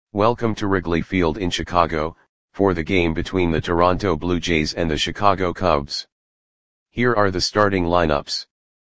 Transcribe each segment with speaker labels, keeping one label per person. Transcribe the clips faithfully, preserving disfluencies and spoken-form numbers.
Speaker 1: Welcome to Wrigley Field in Chicago, for the game between the Toronto Blue Jays and the Chicago Cubs. Here are the starting lineups.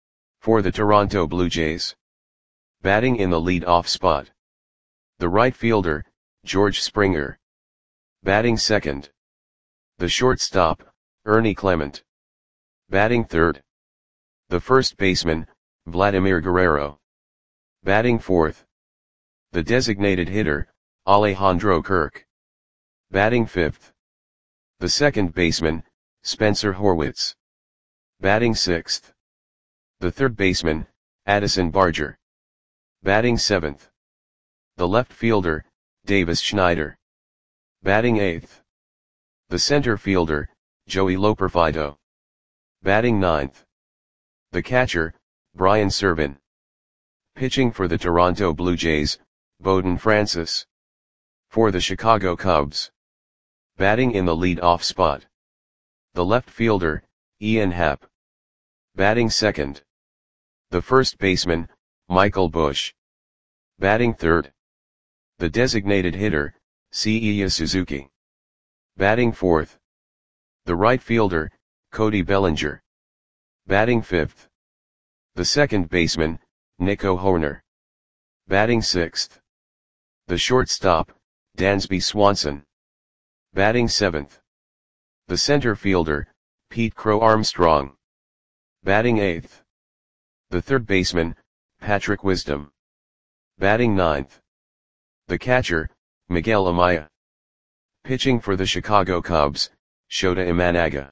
Speaker 1: For the Toronto Blue Jays. Batting in the lead-off spot. The right fielder, George Springer. Batting second. The shortstop, Ernie Clement. Batting third. The first baseman, Vladimir Guerrero. Batting fourth. The designated hitter, Alejandro Kirk. Batting fifth. The second baseman, Spencer Horwitz. Batting sixth. The third baseman, Addison Barger. Batting seventh. The left fielder, Davis Schneider. Batting eighth. The center fielder, Joey Loperfido. Batting ninth. The catcher, Brian Serven. Pitching for the Toronto Blue Jays, Bowden Francis. For the Chicago Cubs. Batting in the lead-off spot. The left fielder, Ian Happ. Batting second. The first baseman, Michael Busch. Batting third. The designated hitter, Seiya Suzuki. Batting fourth. The right fielder, Cody Bellinger. Batting fifth. The second baseman, Nico Hoerner. Batting sixth. The shortstop, Dansby Swanson. Batting seventh. The center fielder, Pete Crow Armstrong. Batting eighth. The third baseman, Patrick Wisdom. Batting ninth. The catcher, Miguel Amaya. Pitching for the Chicago Cubs, Shota Imanaga.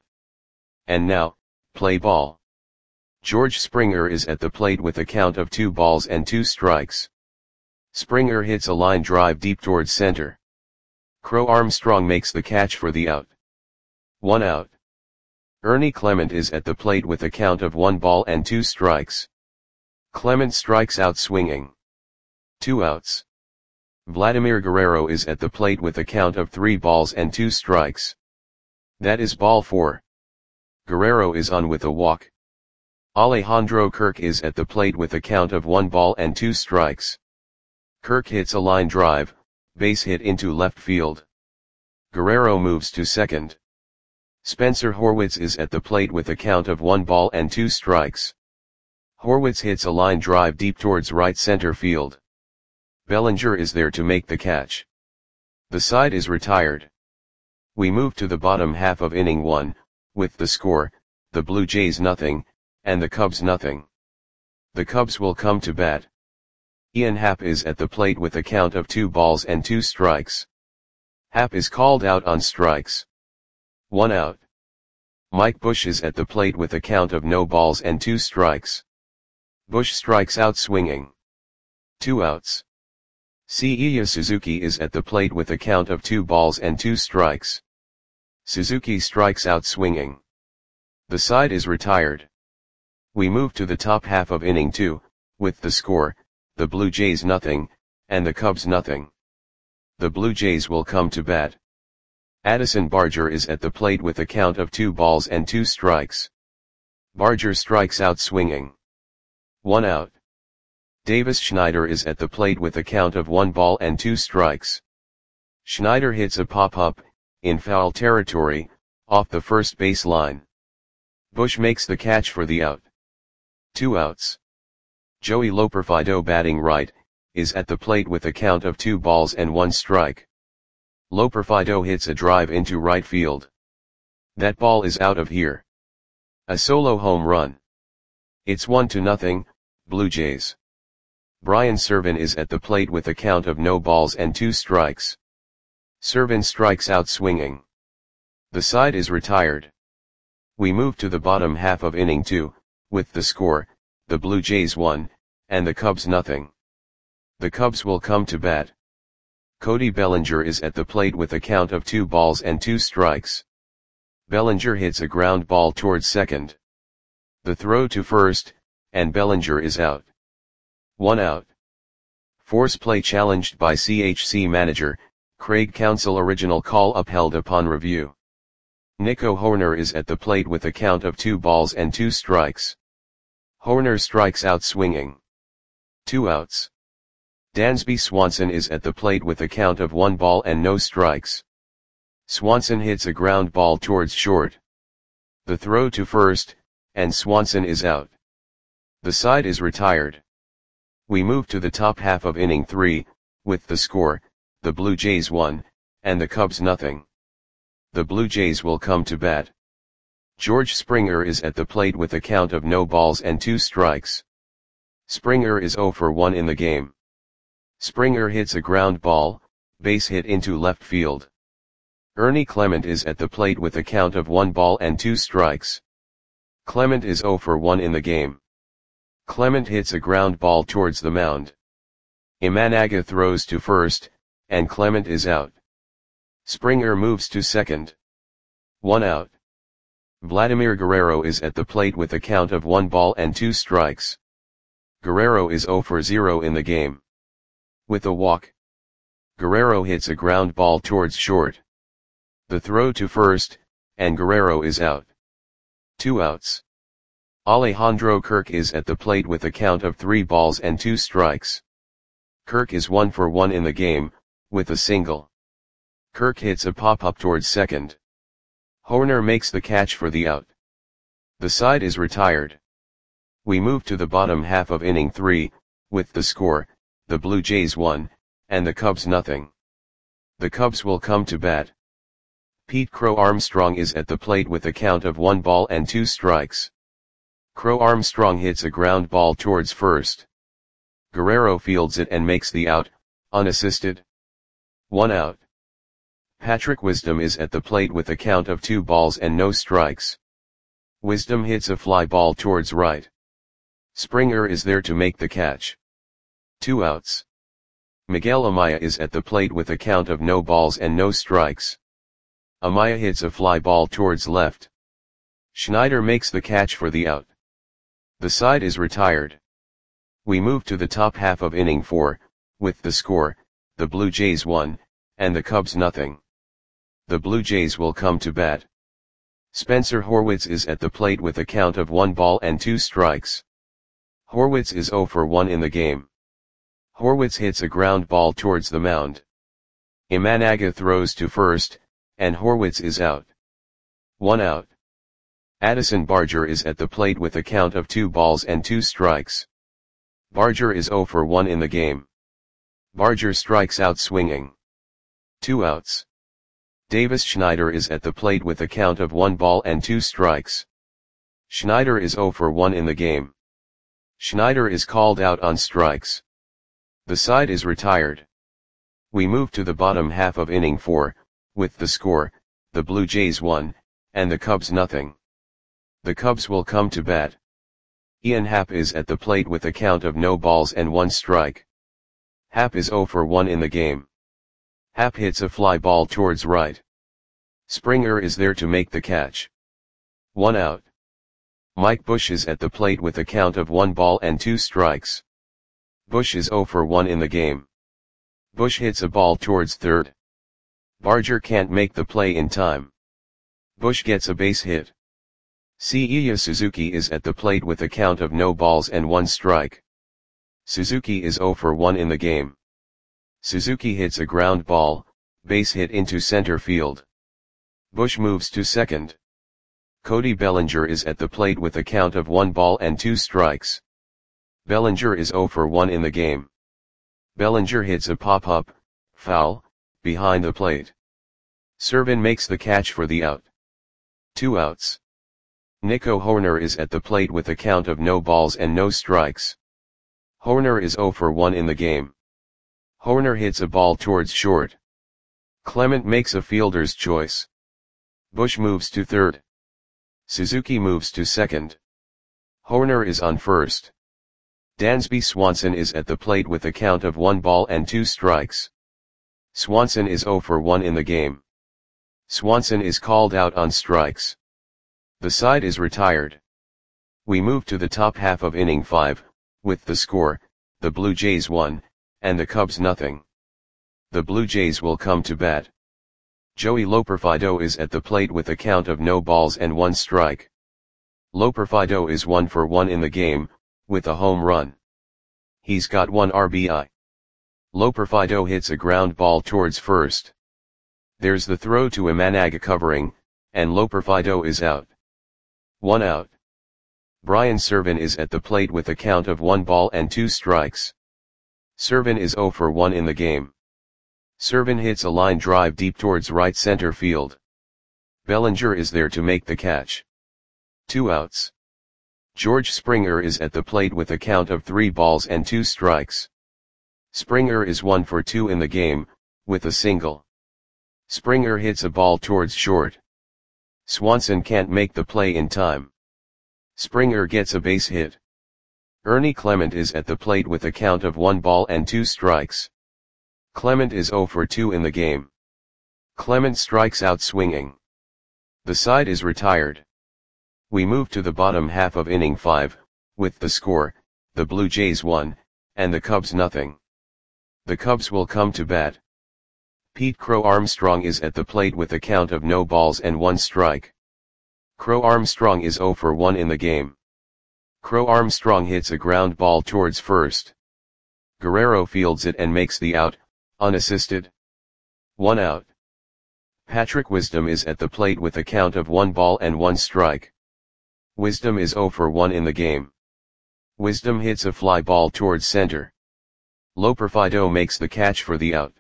Speaker 1: And now, play ball. George Springer is at the plate with a count of two balls and two strikes. Springer hits a line drive deep towards center. Crow Armstrong makes the catch for the out. One out. Ernie Clement is at the plate with a count of one ball and two strikes. Clement strikes out swinging. Two outs. Vladimir Guerrero is at the plate with a count of three balls and two strikes. That is ball four. Guerrero is on with a walk. Alejandro Kirk is at the plate with a count of one ball and two strikes. Kirk hits a line drive, base hit into left field. Guerrero moves to second. Spencer Horwitz is at the plate with a count of one ball and two strikes. Horwitz hits a line drive deep towards right center field. Bellinger is there to make the catch. The side is retired. We move to the bottom half of inning one, with the score, the Blue Jays nothing, and the Cubs nothing. The Cubs will come to bat. Ian Happ is at the plate with a count of two balls and two strikes. Happ is called out on strikes. One out. Mike Busch is at the plate with a count of no balls and two strikes. Busch strikes out swinging. Two outs. Seiya Suzuki is at the plate with a count of two balls and two strikes. Suzuki strikes out swinging. The side is retired. We move to the top half of inning two, with the score, the Blue Jays nothing, and the Cubs nothing. The Blue Jays will come to bat. Addison Barger is at the plate with a count of two balls and two strikes. Barger strikes out swinging. One out. Davis Schneider is at the plate with a count of one ball and two strikes. Schneider hits a pop-up, in foul territory, off the first base line. Busch makes the catch for the out. Two outs. Joey Loperfido batting right, is at the plate with a count of two balls and one strike. Loperfido hits a drive into right field. That ball is out of here. A solo home run. It's one to nothing, Blue Jays. Brian Serven is at the plate with a count of no balls and two strikes. Serven strikes out swinging. The side is retired. We move to the bottom half of inning two, with the score, the Blue Jays one, and the Cubs nothing. The Cubs will come to bat. Cody Bellinger is at the plate with a count of two balls and two strikes. Bellinger hits a ground ball towards second. The throw to first, and Bellinger is out. One out. Force play challenged by C H C manager, Craig Counsell. Original call upheld upon review. Nico Hoerner is at the plate with a count of two balls and two strikes. Hoerner strikes out swinging. Two outs. Dansby Swanson is at the plate with a count of one ball and no strikes. Swanson hits a ground ball towards short. The throw to first, and Swanson is out. The side is retired. We move to the top half of inning three, with the score, the Blue Jays one, and the Cubs nothing. The Blue Jays will come to bat. George Springer is at the plate with a count of no balls and two strikes. Springer is oh for one in the game. Springer hits a ground ball, base hit into left field. Ernie Clement is at the plate with a count of one ball and two strikes. Clement is oh for one in the game. Clement hits a ground ball towards the mound. Imanaga throws to first, and Clement is out. Springer moves to second. One out. Vladimir Guerrero is at the plate with a count of one ball and two strikes. Guerrero is oh for zero in the game. With a walk, Guerrero hits a ground ball towards short. The throw to first, and Guerrero is out. Two outs. Alejandro Kirk is at the plate with a count of three balls and two strikes. Kirk is one for one in the game, with a single. Kirk hits a pop-up towards second. Hoerner makes the catch for the out. The side is retired. We move to the bottom half of inning three, with the score, the Blue Jays one, and the Cubs nothing. The Cubs will come to bat. Pete Crow Armstrong is at the plate with a count of one ball and two strikes. Crow Armstrong hits a ground ball towards first. Guerrero fields it and makes the out, unassisted. One out. Patrick Wisdom is at the plate with a count of two balls and no strikes. Wisdom hits a fly ball towards right. Springer is there to make the catch. Two outs. Miguel Amaya is at the plate with a count of no balls and no strikes. Amaya hits a fly ball towards left. Schneider makes the catch for the out. The side is retired. We move to the top half of inning four, with the score, the Blue Jays one, and the Cubs nothing. The Blue Jays will come to bat. Spencer Horwitz is at the plate with a count of one ball and two strikes. Horwitz is oh for one in the game. Horwitz hits a ground ball towards the mound. Imanaga throws to first, and Horwitz is out. One out. Addison Barger is at the plate with a count of two balls and two strikes. Barger is oh for one in the game. Barger strikes out swinging. Two outs. Davis Schneider is at the plate with a count of one ball and two strikes. Schneider is oh for one in the game. Schneider is called out on strikes. The side is retired. We move to the bottom half of inning four, with the score, the Blue Jays one, and the Cubs nothing. The Cubs will come to bat. Ian Happ is at the plate with a count of no balls and one strike. Happ is oh for one in the game. Happ hits a fly ball towards right. Springer is there to make the catch. One out. Mike Bush is at the plate with a count of one ball and two strikes. Bush is oh for one in the game. Bush hits a ball towards third. Barger can't make the play in time. Bush gets a base hit. Seiya Suzuki is at the plate with a count of no balls and one strike. Suzuki is oh for one in the game. Suzuki hits a ground ball, base hit into center field. Bush moves to second. Cody Bellinger is at the plate with a count of one ball and two strikes. Bellinger is oh for one in the game. Bellinger hits a pop-up, foul, behind the plate. Servin makes the catch for the out. Two outs. Nico Hoerner is at the plate with a count of no balls and no strikes. Hoerner is oh for one in the game. Hoerner hits a ball towards short. Clement makes a fielder's choice. Bush moves to third. Suzuki moves to second. Hoerner is on first. Dansby Swanson is at the plate with a count of one ball and two strikes. Swanson is oh for one in the game. Swanson is called out on strikes. The side is retired. We move to the top half of inning five, with the score, the Blue Jays one, and the Cubs nothing. The Blue Jays will come to bat. Joey Loperfido is at the plate with a count of no balls and one strike. Loperfido is one for one in the game, with a home run. He's got one R B I. Loperfido hits a ground ball towards first. There's the throw to Imanaga covering, and Loperfido is out. One out. Brian Servan is at the plate with a count of one ball and two strikes. Servan is zero for one in the game. Servan hits a line drive deep towards right center field. Bellinger is there to make the catch. Two outs. George Springer is at the plate with a count of three balls and two strikes. Springer is one for two in the game, with a single. Springer hits a ball towards short. Swanson can't make the play in time. Springer gets a base hit. Ernie Clement is at the plate with a count of one ball and two strikes. Clement is zero for two in the game. Clement strikes out swinging. The side is retired. We move to the bottom half of inning five, with the score, the Blue Jays one, and the Cubs nothing. The Cubs will come to bat. Pete Crow Armstrong is at the plate with a count of no balls and one strike. Crow Armstrong is zero for one in the game. Crow Armstrong hits a ground ball towards first. Guerrero fields it and makes the out, unassisted. One out. Patrick Wisdom is at the plate with a count of one ball and one strike. Wisdom is zero for one in the game. Wisdom hits a fly ball towards center. Loperfido makes the catch for the out.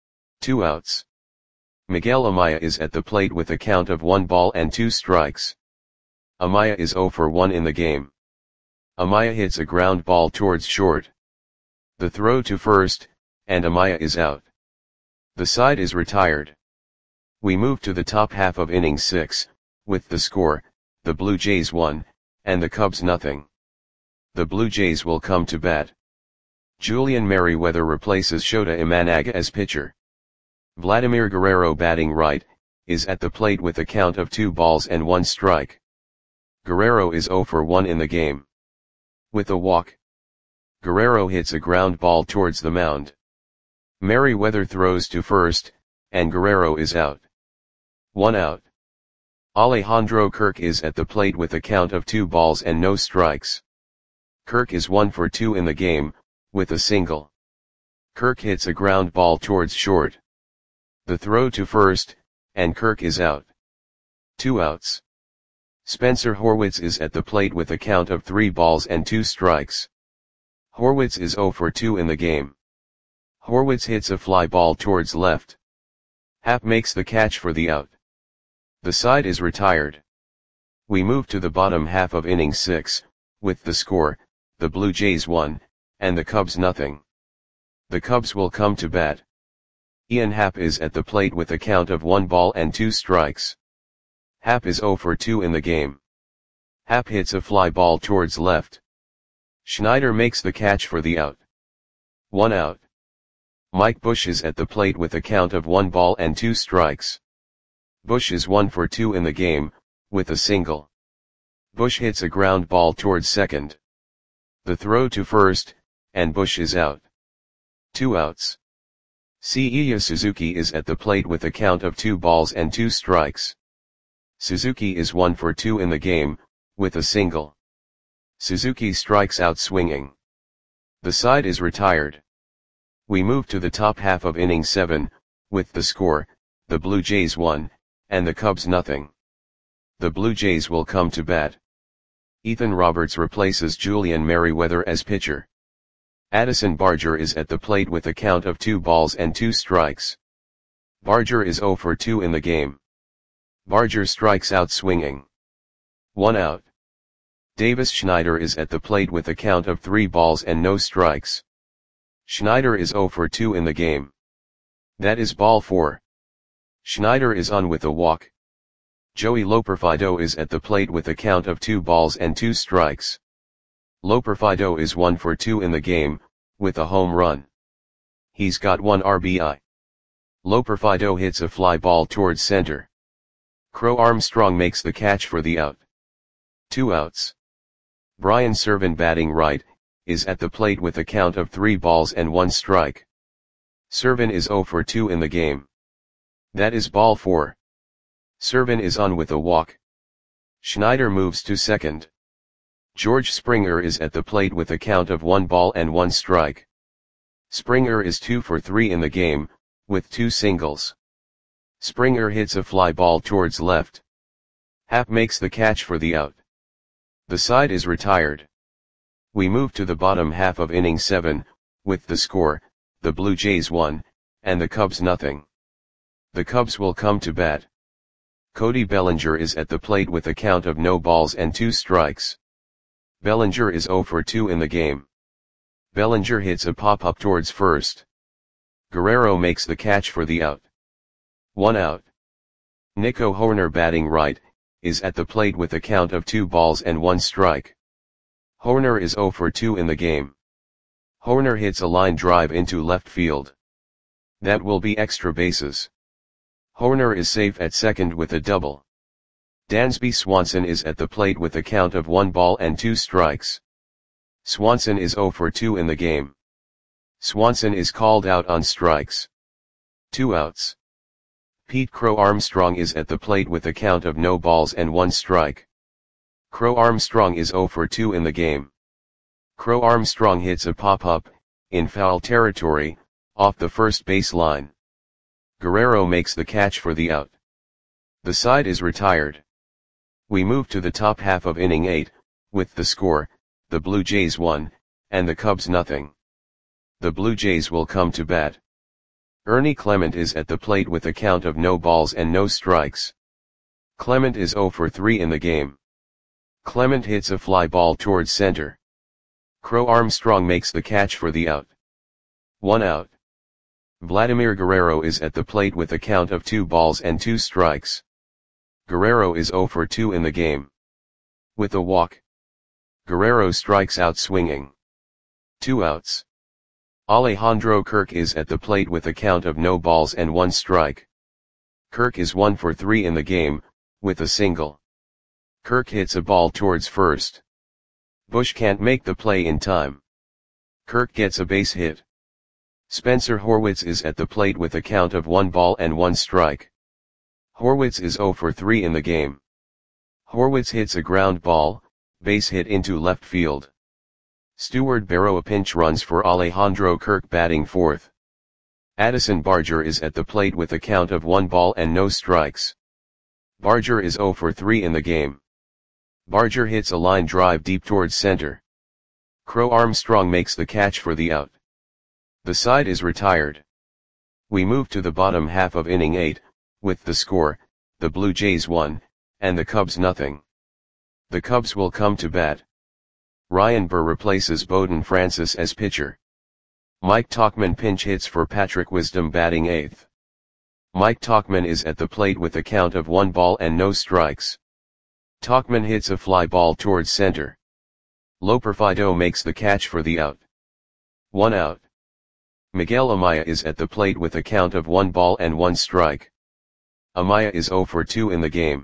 Speaker 1: Two outs. Miguel Amaya is at the plate with a count of one ball and two strikes. Amaya is zero for one in the game. Amaya hits a ground ball towards short. The throw to first, and Amaya is out. The side is retired. We move to the top half of inning six, with the score, the Blue Jays one, and the Cubs nothing. The Blue Jays will come to bat. Julian Merryweather replaces Shota Imanaga as pitcher. Vladimir Guerrero batting right, is at the plate with a count of two balls and one strike. Guerrero is zero for one in the game. With a walk. Guerrero hits a ground ball towards the mound. Merryweather throws to first, and Guerrero is out. One out. Alejandro Kirk is at the plate with a count of two balls and no strikes. Kirk is one for two in the game, with a single. Kirk hits a ground ball towards short. The throw to first, and Kirk is out. Two outs. Spencer Horwitz is at the plate with a count of three balls and two strikes. Horwitz is zero for two in the game. Horwitz hits a fly ball towards left. Happ makes the catch for the out. The side is retired. We move to the bottom half of inning six, with the score, the Blue Jays one, and the Cubs nothing. The Cubs will come to bat. Ian Happ is at the plate with a count of one ball and two strikes. Happ is zero for two in the game. Happ hits a fly ball towards left. Schneider makes the catch for the out. One out. Mike Bush is at the plate with a count of one ball and two strikes. Bush is one for two in the game, with a single. Bush hits a ground ball towards second. The throw to first, and Bush is out. Two outs. Seiya Suzuki is at the plate with a count of two balls and two strikes. Suzuki is one for two in the game, with a single. Suzuki strikes out swinging. The side is retired. We move to the top half of inning seven, with the score, the Blue Jays one, and the Cubs nothing. The Blue Jays will come to bat. Ethan Roberts replaces Julian Merryweather as pitcher. Addison Barger is at the plate with a count of two balls and two strikes. Barger is zero for two in the game. Barger strikes out swinging. One out. Davis Schneider is at the plate with a count of three balls and no strikes. Schneider is zero for two in the game. That is ball four. Schneider is on with a walk. Joey Loperfido is at the plate with a count of two balls and two strikes. Loperfido is one for two in the game, with a home run. He's got one R B I. Loperfido hits a fly ball towards center. Crow Armstrong makes the catch for the out. Two outs. Brian Servan batting right, is at the plate with a count of three balls and one strike. Servan is zero for two in the game. That is ball four. Servan is on with a walk. Schneider moves to second. George Springer is at the plate with a count of one ball and one strike. Springer is two for three in the game, with two singles. Springer hits a fly ball towards left. Happ makes the catch for the out. The side is retired. We move to the bottom half of inning seven, with the score, the Blue Jays one, and the Cubs nothing. The Cubs will come to bat. Cody Bellinger is at the plate with a count of no balls and two strikes. Bellinger is zero for two in the game. Bellinger hits a pop-up towards first. Guerrero makes the catch for the out. One out. Nico Hoerner, batting right, is at the plate with a count of two balls and one strike. Hoerner is zero for two in the game. Hoerner hits a line drive into left field. That will be extra bases. Hoerner is safe at second with a double. Dansby Swanson is at the plate with a count of one ball and two strikes. Swanson is zero for two in the game. Swanson is called out on strikes. Two outs. Pete Crow Armstrong is at the plate with a count of no balls and one strike. Crow Armstrong is zero for two in the game. Crow Armstrong hits a pop-up, in foul territory, off the first base line. Guerrero makes the catch for the out. The side is retired. We move to the top half of inning eight, with the score, the Blue Jays one, and the Cubs nothing. The Blue Jays will come to bat. Ernie Clement is at the plate with a count of no balls and no strikes. Clement is zero for three in the game. Clement hits a fly ball towards center. Crow Armstrong makes the catch for the out. One out. Vladimir Guerrero is at the plate with a count of two balls and two strikes. Guerrero is zero for two in the game. With a walk. Guerrero strikes out swinging. Two outs. Alejandro Kirk is at the plate with a count of no balls and one strike. Kirk is one for three in the game, with a single. Kirk hits a ball towards first. Bush can't make the play in time. Kirk gets a base hit. Spencer Horwitz is at the plate with a count of one ball and one strike. Horwitz is zero for three in the game. Horwitz hits a ground ball, base hit into left field. Stewart Barrow a pinch runs for Alejandro Kirk, batting fourth. Addison Barger is at the plate with a count of one ball and no strikes. Barger is zero for three in the game. Barger hits a line drive deep towards center. Crow Armstrong makes the catch for the out. The side is retired. We move to the bottom half of inning eight, with the score, the Blue Jays one, and the Cubs nothing. The Cubs will come to bat. Ryan Burr replaces Bowden Francis as pitcher. Mike Tauchman pinch hits for Patrick Wisdom, batting eighth. Mike Tauchman is at the plate with a count of one ball and no strikes. Tauchman hits a fly ball towards center. Loperfido makes the catch for the out. One out. Miguel Amaya is at the plate with a count of one ball and one strike. Amaya is zero for two in the game.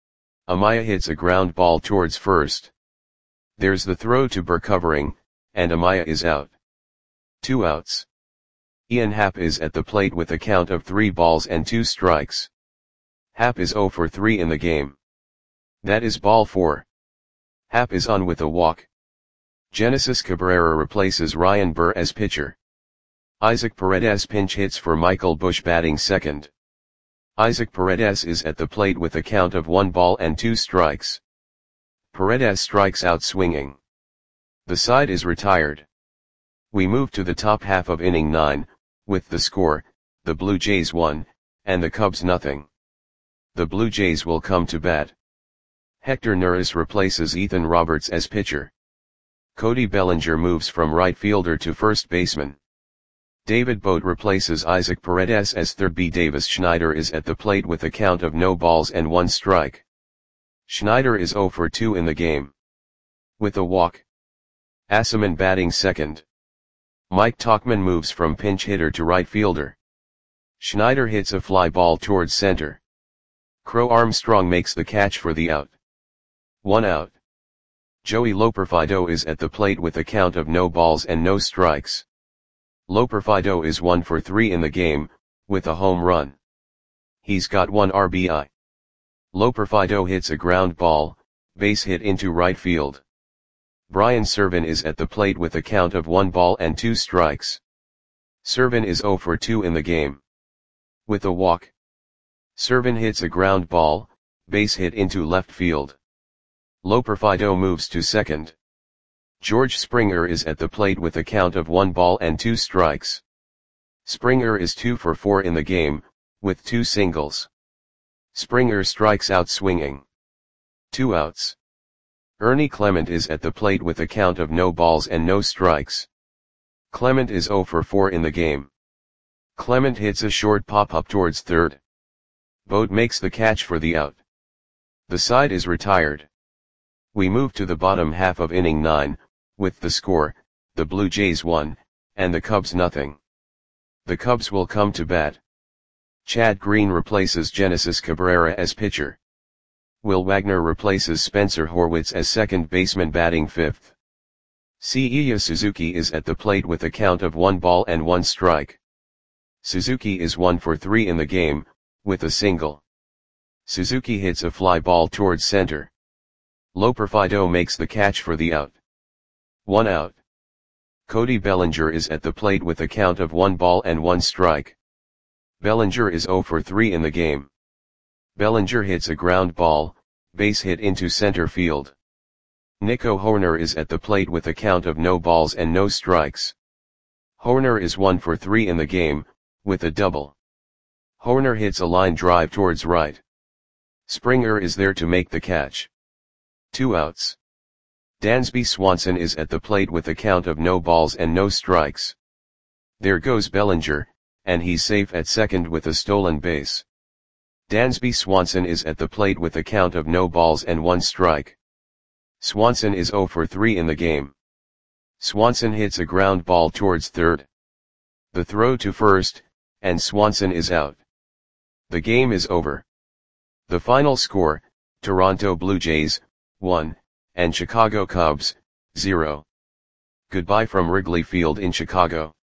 Speaker 1: Amaya hits a ground ball towards first. There's the throw to Burr covering, and Amaya is out. Two outs. Ian Happ is at the plate with a count of three balls and two strikes. Happ is zero for three in the game. That is ball four. Happ is on with a walk. Genesis Cabrera replaces Ryan Burr as pitcher. Isaac Paredes pinch hits for Michael Bush, batting second. Isaac Paredes is at the plate with a count of one ball and two strikes. Paredes strikes out swinging. The side is retired. We move to the top half of inning nine, with the score, the Blue Jays one, and the Cubs nothing. The Blue Jays will come to bat. Hector Neris replaces Ethan Roberts as pitcher. Cody Bellinger moves from right fielder to first baseman. David Bote replaces Isaac Paredes as third. B. Davis Schneider is at the plate with a count of no balls and one strike. Schneider is zero for two in the game. With a walk. Asselman batting second. Mike Tauchman moves from pinch hitter to right fielder. Schneider hits a fly ball towards center. Crow Armstrong makes the catch for the out. One out. Joey Loperfido is at the plate with a count of no balls and no strikes. Loperfido is one for three in the game, with a home run. He's got one R B I. Loperfido hits a ground ball, base hit into right field. Brian Serven is at the plate with a count of one ball and two strikes. Serven is zero for two in the game. With a walk. Serven hits a ground ball, base hit into left field. Loperfido moves to second. George Springer is at the plate with a count of one ball and two strikes. Springer is two for four in the game, with two singles. Springer strikes out swinging. Two outs. Ernie Clement is at the plate with a count of no balls and no strikes. Clement is zero for four in the game. Clement hits a short pop-up towards third. Boat makes the catch for the out. The side is retired. We move to the bottom half of inning nine, with the score, the Blue Jays one, and the Cubs nothing. The Cubs will come to bat. Chad Green replaces Genesis Cabrera as pitcher. Will Wagner replaces Spencer Horwitz as second baseman batting fifth. Seiya Suzuki is at the plate with a count of one ball and one strike. Suzuki is one for three in the game, with a single. Suzuki hits a fly ball towards center. Loperfido makes the catch for the out. One out. Cody Bellinger is at the plate with a count of one ball and one strike. Bellinger is zero for three in the game. Bellinger hits a ground ball, base hit into center field. Nico Hoerner is at the plate with a count of no balls and no strikes. Hoerner is one for three in the game, with a double. Hoerner hits a line drive towards right. Springer is there to make the catch. Two outs. Dansby Swanson is at the plate with a count of no balls and no strikes. There goes Bellinger, and he's safe at second with a stolen base. Dansby Swanson is at the plate with a count of no balls and one strike. Swanson is zero for three in the game. Swanson hits a ground ball towards third. The throw to first, and Swanson is out. The game is over. The final score, Toronto Blue Jays, one, and Chicago Cubs, zero. Goodbye from Wrigley Field in Chicago.